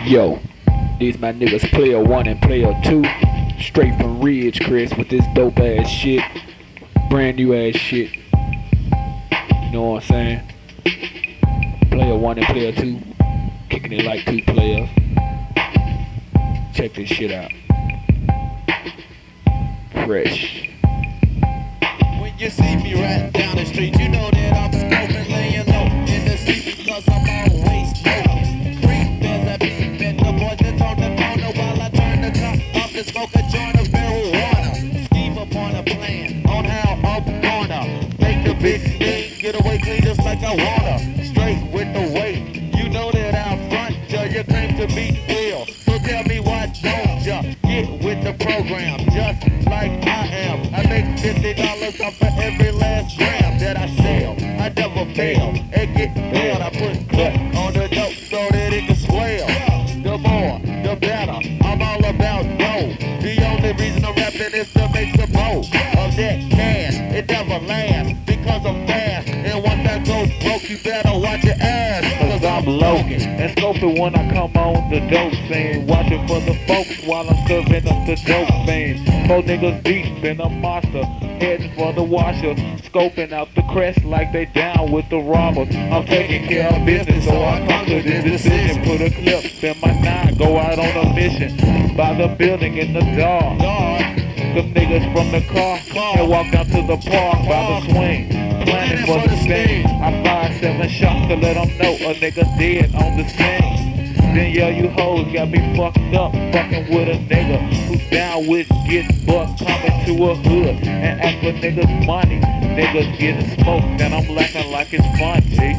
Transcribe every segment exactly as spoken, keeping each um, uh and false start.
Yo, these my niggas player one and player two. Straight from Ridge, Chris, with this dope ass shit. Brand new ass shit. You know what I'm saying? Player one and player two. Kicking it like two players. Check this shit out. Fresh. When you see me riding down the street, you know that I'm scoping, laying low in the seat because I'm always smoking. Creep as I beep at the boys that's on the corner while I turn the top off to smoke a joint of marijuana. Scheme upon a plan on how I'm gonna make the big thing get away clean just like I wanna. Straight with the weight, you know that I'm front ya, you claim to be real. So tell me why don't ya get with the program just like I am. I make fifty dollars off for every last gram that I sell. I never fail and get bailed. I put cut on the dope so that it can swell. The more, the better. I'm all about dough. The only reason I'm rapping is to make some more of that cash. It never lasts because I'm fast. And once I go broke, you better watch your ass. Cause I'm Logan and scoping when I come on the dope scene. Watching for the folks while I'm serving up the dope fiends. Four niggas deep in a monster, heading for the washer. Scoping out the crest like they down with the robbers. I'm taking care of business, so I come to this decision. Put a clip in my nine, go out on a mission. By the building in the dark. Them niggas from the car and walk down to the park by the swing. Planning for the sting. I fire seven shots to let them know a nigga dead on the scene. Then yo, you hoes got me fucked up, fucking with a nigga who's down with getting bucked, coming to a hood and ask for niggas money. Niggas getting smoked and I'm laughing like it's fun, G.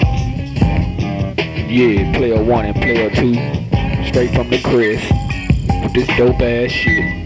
Yeah, player one and player two. Straight from the Chris. With this dope ass shit.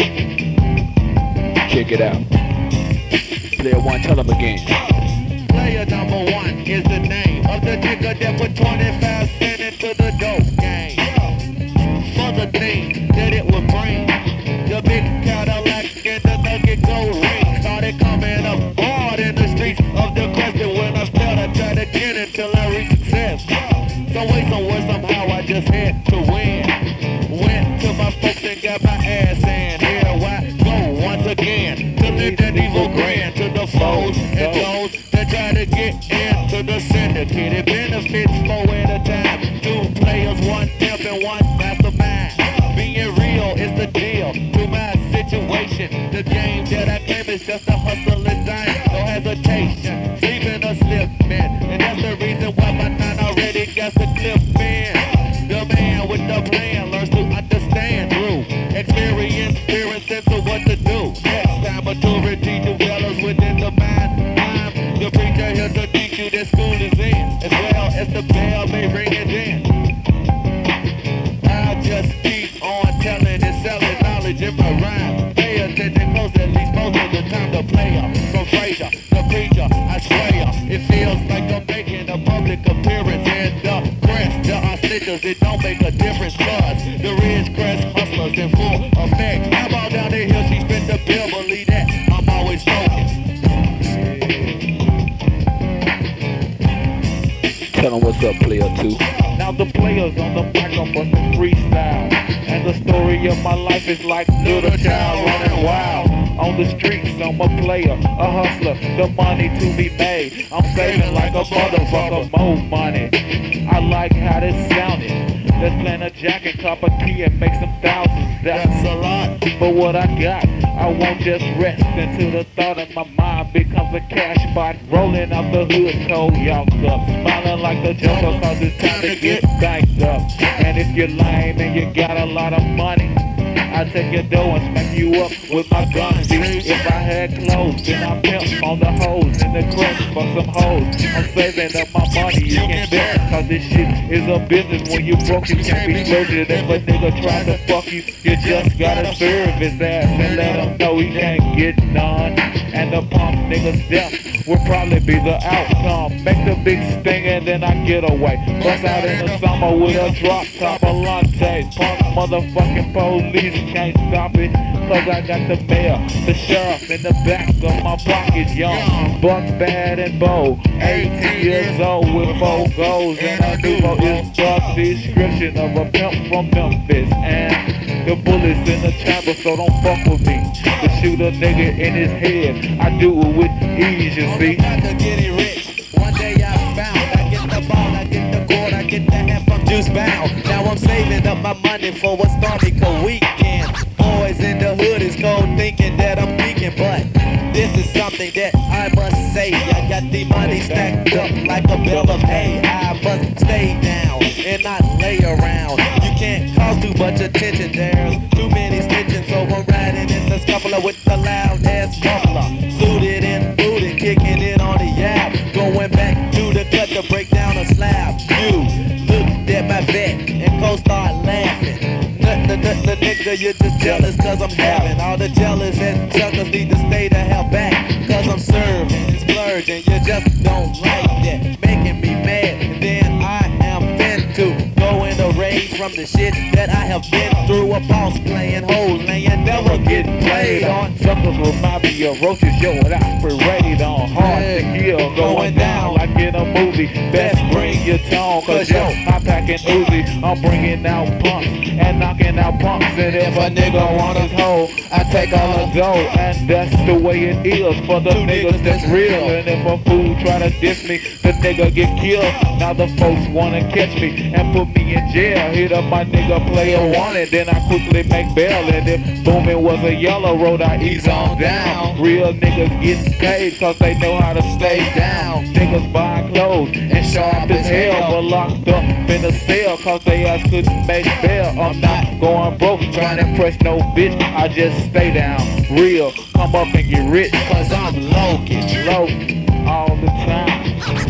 Check it out. Player one, tell them again. Player number one is the name of the nigga that put twenty-five cents into the dope game. For the thing that it would bring. The big Cadillac and the nugget gold ring started coming up hard in the streets of the Crescent. When I started, I tried to get it till I reached success. Some way, somewhere, somehow I just had to win. Went to my folks and got my ass in. Here I go once again to live that evil grand to the foes and those that try to get into the syndicate. It benefits four at a time. Two players, one pimp and one mastermind. Being real is the deal to my situation. The game that I claim is just a hustle and dime. No hesitation, sleeping or slipping. And that's the reason why my nine already got the clip in. The man with the plan learns to understand through experience, experience into what to do. Next time maturity develops within the mind. I'm the preacher here to teach you that school is in, as well as the bell may ring it in. I'll just keep on telling and selling knowledge in my rhyme. Pay attention close, at least most of the time the player. From Frazier, the preacher, I swear it feels like I'm making a public appearance in the crest. There are snitchers, it don't make a difference cause the Ridge Crest hustlers in full effect. How about down the hill, she spent the bill, believe that I'm always smoking. Tell them what's up, player two. Now the players on the mic are busting freestyle. And the story of my life is like little child running wild. On the streets, I'm a player, a hustler, the money to be made. I'm saving like a motherfucker, more money. I like how this sounded. Let's plant a jack and cop a key and make some thousands. That's a lot. But what I got, I won't just rest until the thought in my mind becomes a cash spot. Rolling out the hood, cold y'all up. Smiling like the Joker cause it's time to get banked up. And if you're lame and you got a lot of money, I take your dough and smack you up with my gun. If I had clothes, then I pimp on the hoes in the crest for some hoes. I'm saving up my money, you can bet. Cause this shit is a business. When you broke, you can't be flirted. If a nigga tries to fuck you, you just gotta serve his ass and let him know he can't get none. And the pump nigga's death will probably be the outcome. Make the big sting and then I get away. Bust out in the summer with a drop top of latte. Punk motherfucking police can't stop it. Cause I got the mayor, the sheriff in the back of my pocket. Young, buck, bad and bold. eighteen years old with four goals and a new This dark description of a pimp from Memphis. And the bullets in the chamber, so don't fuck with me. To shoot a nigga in his head, I do it with ease, you see. Got to get it rich. One day I found, I get the ball, I get the cord, I get the half from Juice Bound. Now I'm saving up my money for a Starmica weekend. Boys in the hood is cold thinking that I'm peeking, but this is something that I must say. I got the money stacked up like a bale of hay. I must stay down and not lay around. You can't cause too much attention. There's too many snitching, so I'm riding in the scuffler with the loud ass muffler. Suited and booted, kicking it on the yap. Going back to the cut to break down a slab. You looked at my vet and co-start laughing. The, the, the nigga, you're just jealous cause I'm having. All the jealous and suckers need to stay the hell back. Cause I'm serving and splurging, you just don't like that. Making me mad, and then I am fin to go in a rage from the shit that I have been through. A boss playing hoes, laying never getting played on. Suckers remind me of roaches, yo, and I parade on. Hard to kill, going down like in a movie. Best bring your tone, cause yo, I'm packing Uzi. I'm bringing out punks and knocking out punks. And if a nigga want his hoe, I take all the dough. And that's the way it is for the niggas that's real. And if a fool try to diss me, the nigga get killed. Now the folks wanna catch me and put me in jail. Hit up my nigga player wanted, then I quickly make bail. And if booming was a yellow road, I ease on down. Real niggas getting paid cause they know how to stay down. Niggas buying clothes and sharp as hell, but locked up in a cell cause they ass couldn't make bail. I'm not going broke, trying to impress no bitch. I just stay down, real, come up and get rich. Cause I'm Logan. Low all the time.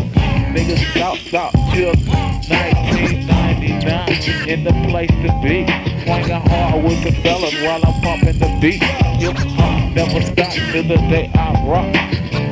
Niggas stop, stop till nineteen ninety-nine. In the place to be, swinging hard with the fellas while I'm pumping the beat. Hip hop never stops till the day I rock.